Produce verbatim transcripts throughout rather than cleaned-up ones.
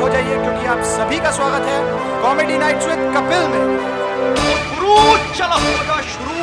हो जाइए क्योंकि आप सभी का स्वागत है कॉमेडी नाइट्स विद कपिल में। गुरु चलो हो जा शुरू।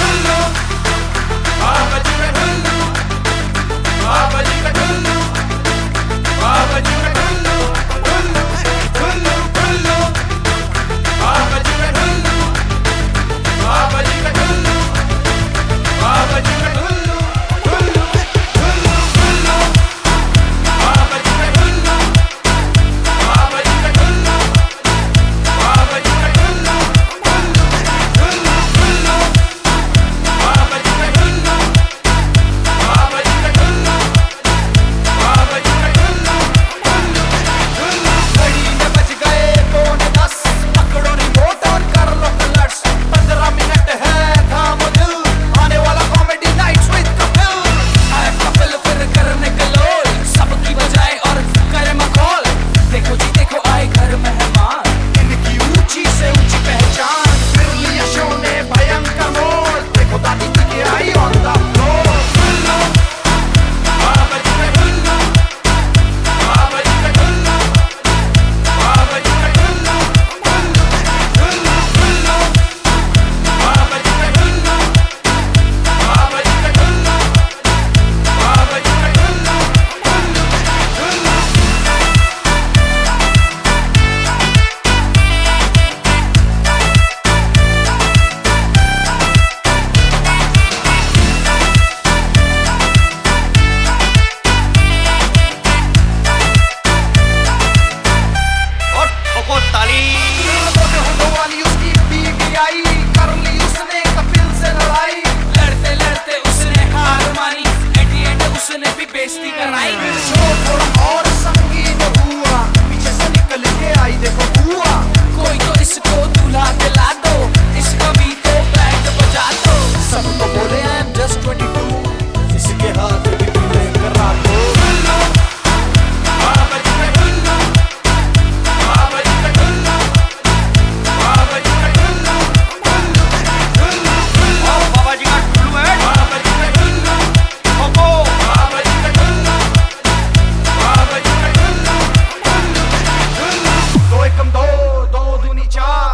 बाबा जी का ढुल्लू, बाबा जी का ढुल्लू, बाबा जी का ढुल्लू, ढुल्लू, ढुल्लू, ढुल्लू, बाबा जी का ढुल्लू, बाबा जी का ढुल्लू, बाबा जी का ढुल्लू, ढुल्लू, ढुल्लू, ढुल्लू, बाबा जी का ढुल्लू, बाबा जी का ढुल्लू, बाबा जी का ढुल्लू, ढुल्लू, ढुल्लू, ढुल्लू, बाबा जी का ढुल्लू, बाबा जी का ढुल्लू, बाबा जी का ढुल्लू, ढुल्लू, ढुल्लू। घड़ी में बज गए पौने दस, पकड़ो रिमोट और कर लो फ्लश। पंद्रह मिनट है थामो दिल, आने वाला कॉमेडी नाइट्स विद कपिल। आए कपिल फिर कर निकलो, सबकी बजाए और करे मखौल। देखो जी देखो आए घर मेहमान, इनकी ऊंची से ऊंची पहचान। फिर लिया शो ने भयंकर मोड़, देखो दादी जी की आई ऑन द फ्लोर। ढुल्लू, बाबा जी का ढुल्लू, बाबा जी का ढुल्लू, बाबा जी का ढुल्लू, ढुल्लू, ढुल्लू, ढुल्लू, बाबा जी का ढुल्लू, बाबा जी का ढुल्लू, बाबा जी का ढुल्लू, ढुल्लू, ढुल्लू। और ठोको ताली। होने वाली उसकी बीवी आई, कर ली उसने कपिल से लड़ाई। लड़ते लड़ते उसने हार मानी, एटी एट उसने भी बेइज्जती कराई। फिर शोर थोड़ा और संगीन हुआ, पीछे से निकल के आई देखो बुआ। कोई तो इसको दूल्हा दिला दो, इसका भी तो बैंड बजा दो। सब तो बोले I am just twenty two, इसके हाथ भी पीले करा दो। ढुल्लू, बाबा जी का ढुल्लू, बाबा जी का ढुल्लू, बाबा जी का ढुल्लू, ढुल्लू, ढुल्लू, ढुल्लू, और बाबा जी का टुल्लू है। बाबा जी का ढुल्लू, ठोको। बाबा जी का ढुल्लू, बाबा जी का ढुल्लू, ढुल्लू, ढुल्लू। दो एकम दो, दो दूनी चार।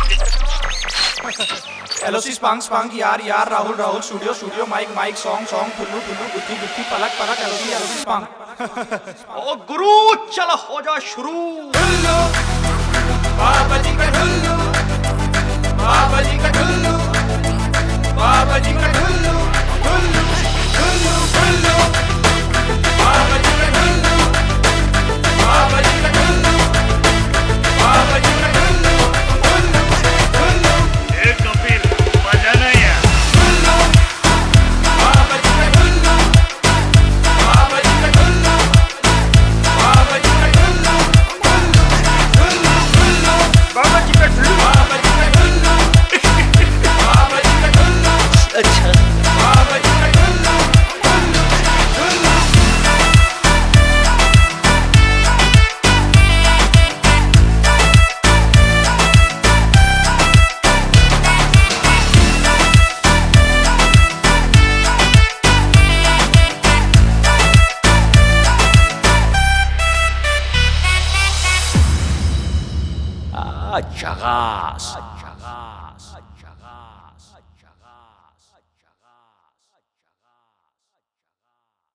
एलओसी स्पांग स्पांग यार यार, Rahul Rahul, studio studio, mic mic, song song, Tullu Tullu, Gutthi Gutthi, पलक पलक, एलओसी एलओसी स्पांग। ओ गुरु चलो हो जा शुरू। ढुल्लू, बाबा जी का ढुल्लू, बाबा जी का ढुल्लू, बाबा जी का ढुल्लू, ढुल्लू, ढुल्लू, ढुल्लू, बाबा जी का ढुल्लू, बाबा जी का ढुल्लू, बाबा जी का ढुल्लू, ढुल्लू, ढुल्लू, ए कपिल बजाना यार। ढुल्लू, बाबा जी का ढुल्लू, बाबा जी का ढुल्लू, बाबा जी का ढुल्लू, ढुल्लू, ढुल्लू, ढुल्लू, बाबा जी का टुल्लू। बाबा जी का ढुल्लू, बाबा जी का ढुल्लू, अच्छा बाबा जी का ढुल्लू, ढुल्लू, ढुल्लू। आ, झकास।